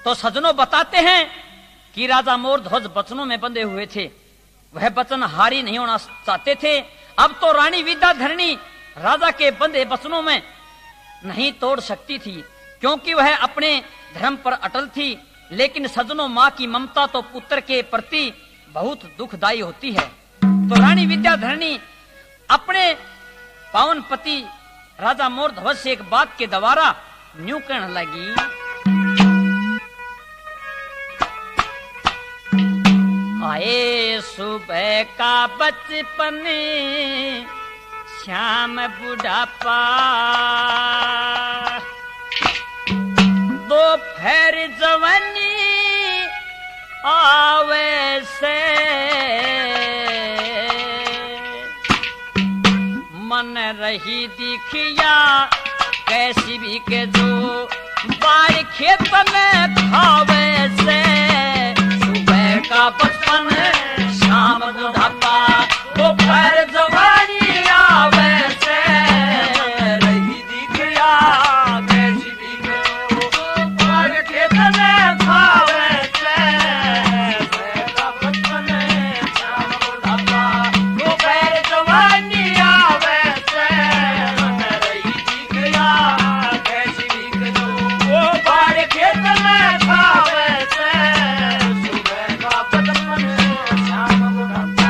तो सजनों बताते हैं कि राजा मोर ध्वज वचनों में बंधे हुए थे, वह वचन हारी नहीं होना चाहते थे। अब तो रानी विद्याधरणी राजा के बंधे वचनों में नहीं तोड़ सकती थी, क्योंकि वह अपने धर्म पर अटल थी। लेकिन सजनों, माँ की ममता तो पुत्र के प्रति बहुत दुखदायी होती है। तो रानी विद्याधरणी अपने पावन पति राजा मोर ध्वज से एक बात के द्वारा न्यू कहने लगी, आए सुबह का बचपन श्याम बुढ़ापा, दोपहर जवानी आवे से, मन रही दिखिया कैसी भी के जो बार खेत में खावे से, सुबह का बचपन शाम बुढ़ापा, दोपहर जवानी आवे से, रही दिखिया कैसी भी के जो बार खेत में खावे से, सुबह का बचपन शाम बुढ़ापा, दोपहर जवानी आवे से, रही दिखिया कैसी भी के जो बार खेत में खावे से, सुबह का बचपन शाम बुढ़ापा।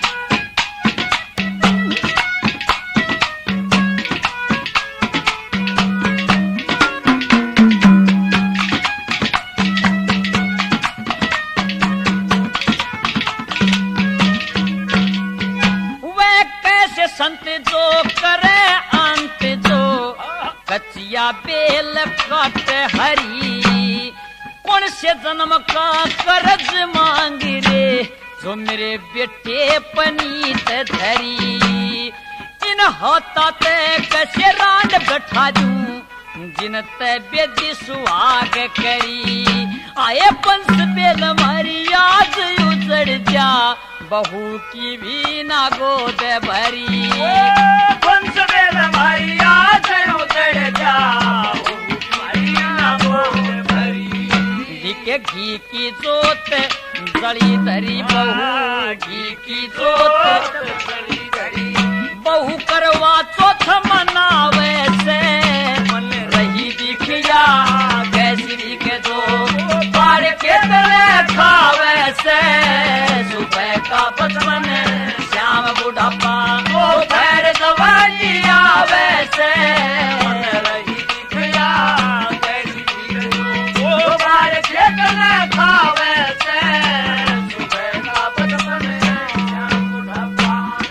वह कैसे संत जो करे अंत जो, कचिया बेल काट हरी, कौन से जन्म का कर्ज मांग रे, जो मेरे बेटे पनीत धरी, इन हाथा ते कैसे रान बैठा दूं, जिन ते बेदी सुहाग करी, आए पंच बेल मारी आज उजड़ जा, बहू की भी ना गोद भरी, पंच बेल मारी आज उजड़ जा, बहू की ना गोद भरी, दिखे घी की जोत जड़ी धरी, बहू घी की जोत जड़ी धरी, बहू करवा चौथ मनावे से, मन रही दिखिया कैसी के जो बार के तले खावे से, सुबह का बचपन श्याम बुढ़ापा, दोपहर जवानी आवे से, मन रही दिखिया कैसी के जो बार के तले खावे से, सुबह का बचपन श्याम बुढ़ापा।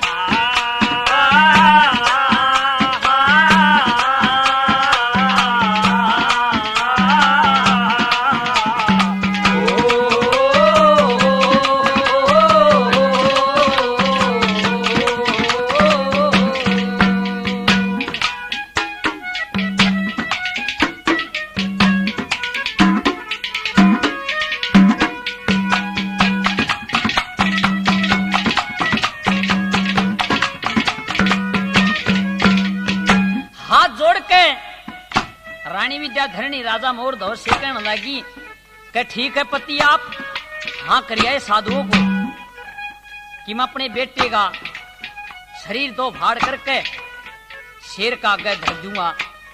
रानी विद्याधरणी राजा मोर ध्वज से कहने लगी कि ठीक है पति, आप हाँ करिए साधुओं को कि मैं अपने बेटे का शरीर दो फाड़ करके शेर का आगे धर दूंगा।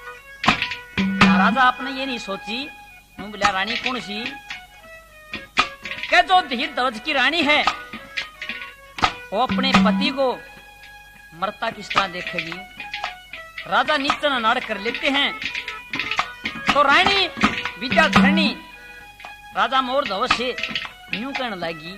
राजा आपने ये नहीं सोची, बोला रानी कौन सी, कि जो धीर ध्वज की रानी है वो अपने पति को मरता किस तरह देखेगी। राजा नीचे नाड़ कर लेते हैं। तो रानी विद्याधरणी राजा मोर ध्वज से यूं कहने लगी,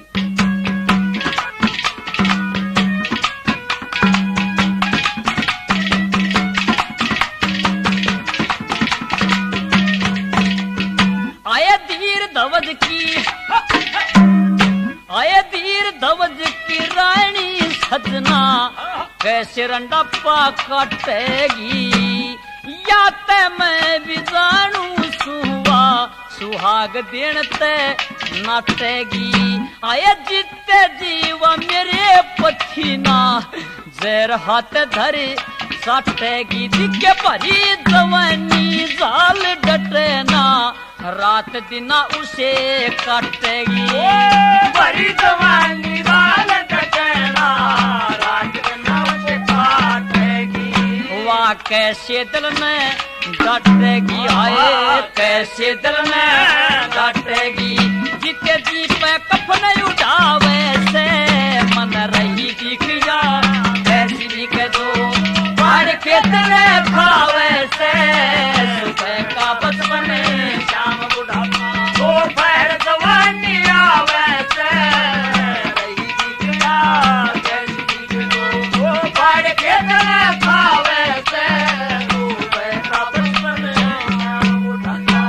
आए धीर ध्वज की रानी सजना, कैसे रंडप्पा काटेगी, या ते मैं भी जानू सुहा सुहाग देन ते नाटेगी। आए जीते जीवा मेरे पथीना, जर हाथ धरे साटेगी। दिखे भरी जवानी जाल डटेना, रात दिन उसे काटेगी। भरी जवानी गाल कटना, रात दिन उसे काटेगी। वाह कैसे दिल में डांटेगी, आए कैसे दिल में डांटेगी। जिते जी पे कफन उठावे से मन रही दिखिया, कैसी दिख दो बाढ़ के तले खावे से। सुबह का बचपन शाम बुढ़ापा, दोपहर जवानी आवे से। रही दिखया कैसी दिख दो बाढ़ के तले खावे से। सुबह का बचपन शाम बुढ़ापा।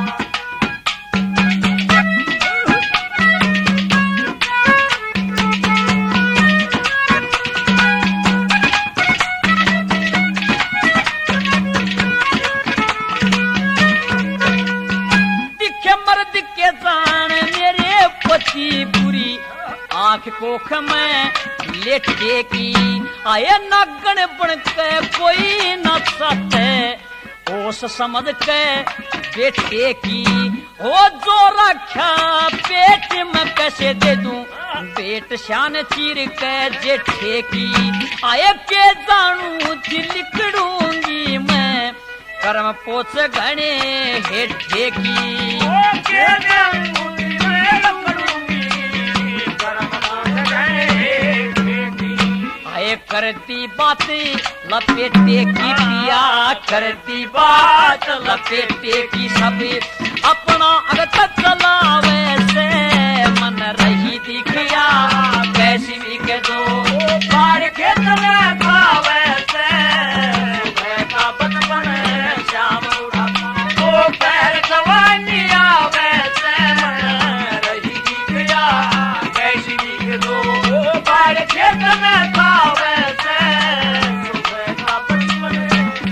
दिखे मर्द के जान मेरे पति बुरी, आंख कोख में लेटे की। आए नागण बन के कोई न सते, होश समझ के बेटे की। ओ जो रखा पेट में कैसे दे दूं, पेट शान चीर के जेठे की। आए के जानू लिखड़ूंगी मैं, कर्म पोछ घने हेठे की। के जानूंगी मैं लकड़ूंगी, कर्म पोछ घने खेती। आए करती बातें लपेटे की पिया, करती बात लपेटे की। सभी अपना अगत चलावे से मन रही दिखिया, कैसी दिख दो बाढ़ के तले खावे से। सुबह का बचपन शाम बुढ़ापा, दोपहर जवानी आवे से। रही दिखया कैसी दिख दो बाढ़ के तले खावे से। सुबह का बचपन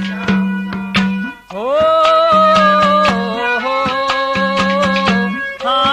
हो हाँ।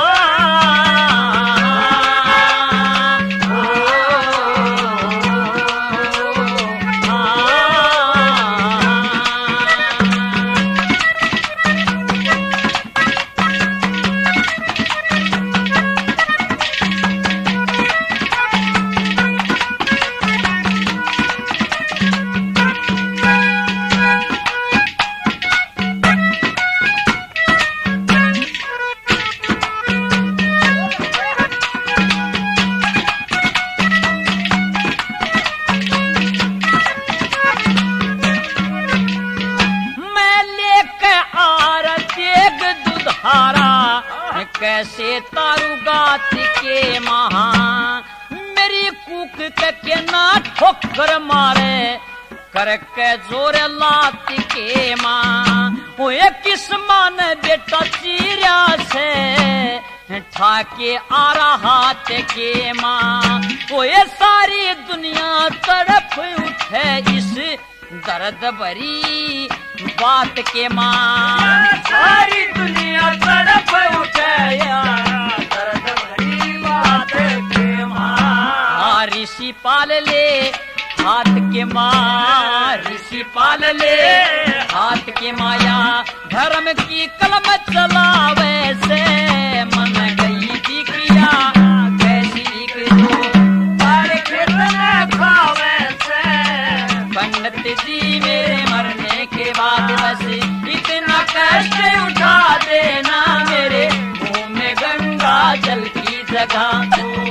कैसे तारू गात के महा, मेरी कूक के ना ठोकर मारे, करके जोर लात के माँ। वो किस मान बेटा चीरा से ठाके आ रहा के माँ। वो सारी दुनिया तड़प उठे इस दर्द भरी बात के माँ। सारी दुनिया तड़प उठे दर्द भरी बात के माँ। ऋषि पाल ले हाथ के माँ, ऋषि पाल ले हाथ के माया। धर्म की कलम चलावे से मन गई दिखिया, कैसी खावे से। पंडित जी मेरे मरने के बाद बस इतना कष्ट उठा देना, मेरे मुंह में गंगा जल की जगह